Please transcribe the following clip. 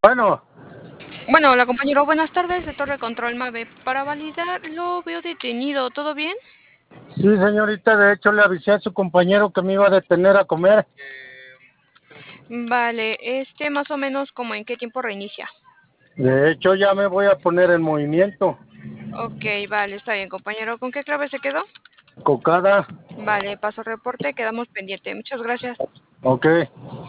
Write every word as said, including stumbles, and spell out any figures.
Bueno, Bueno, hola compañero, buenas tardes de Torre Control Mave. Para validar, lo veo detenido, ¿todo bien? sí, señorita, de hecho le avisé a su compañero que me iba a detener a comer. Vale, este más o menos como en qué tiempo reinicia. De hecho, ya me voy a poner en movimiento. Ok, vale, está bien compañero. ¿Con qué clave se quedó? Cocada, Vale, paso reporte, quedamos pendiente. Muchas gracias. ok.